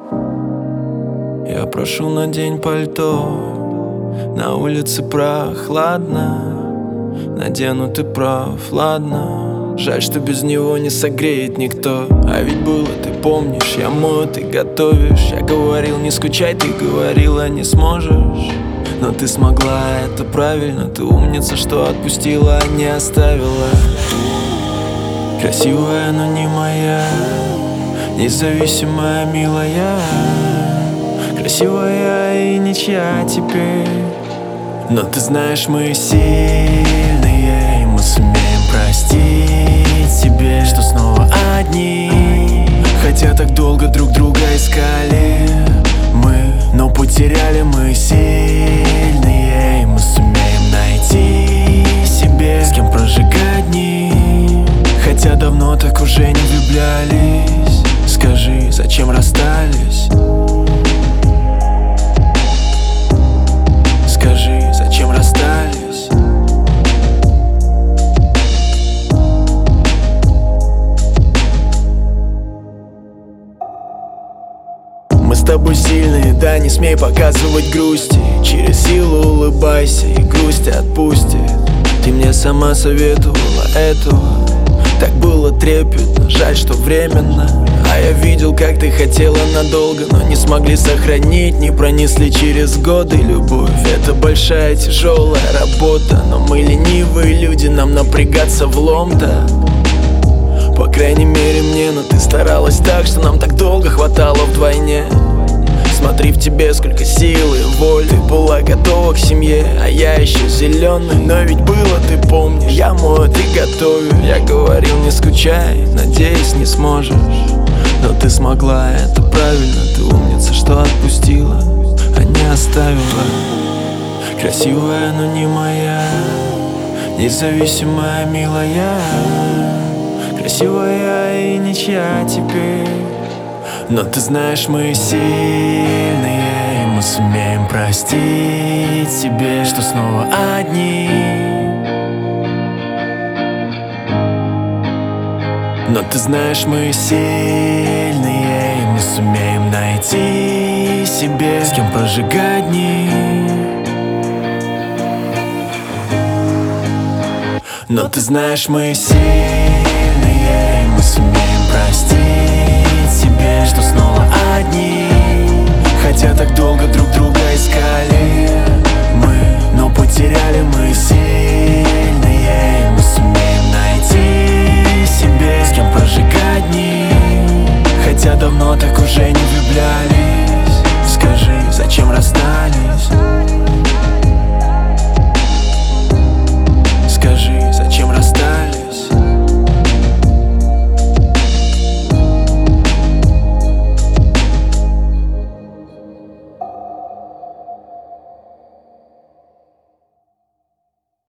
Я прошу, надень пальто, на улице прохладно. Надену, ты прав, ладно. Жаль, что без него не согреет никто. А ведь было, ты помнишь, я мою, ты готовишь. Я говорил, не скучай, ты говорила, не сможешь. Но ты смогла, это правильно. Ты умница, что отпустила, а не оставила. Красивая, но не моя, независимая, милая. Красивая и ничья теперь. Но ты знаешь, мы сильные, и мы сумеем простить себе, что снова одни. Хотя так долго друг друга искали мы, но потеряли. Мы сильные, и мы сумеем найти себе, с кем прожигать дни. Хотя давно так уже не влюблялись. Скажи, зачем расстались? Скажи, зачем расстались? Мы с тобой сильные, да, не смей показывать грусти. Через силу улыбайся, и грусть отпустит. Ты мне сама советовала этого. Так было трепетно, жаль, что временно. А я видел, как ты хотела надолго, но не смогли сохранить, не пронесли через годы. Любовь — это большая тяжелая работа, но мы ленивые люди, нам напрягаться влом-то. По крайней мере мне, но ты старалась так, что нам так долго хватало вдвойне. Смотри, в тебе сколько силы и воли. Ты была готова к семье, а я еще зеленый. Но ведь было, ты помнишь, я мою, ты готовишь. Я говорил, не скучай, надеюсь, не сможешь. Но ты смогла, это правильно. Ты умница, что отпустила, а не оставила. Красивая, но не моя, независимая, милая. Красивая и ничья теперь. Но ты знаешь, мы сильные, и мы сумеем простить себе, что снова одни. Но ты знаешь, мы сильные, и мы сумеем найти себе, с кем прожигать дни. Но ты знаешь, мы сильные, и мы сумеем простить себе, что снова одни. Хотя так долго друг друга искали мы, но потеряли. Мы сильные, и мы сумеем найти себе, с кем прожигать дни. Хотя давно так уже не влюблялись. Скажи, зачем расстались?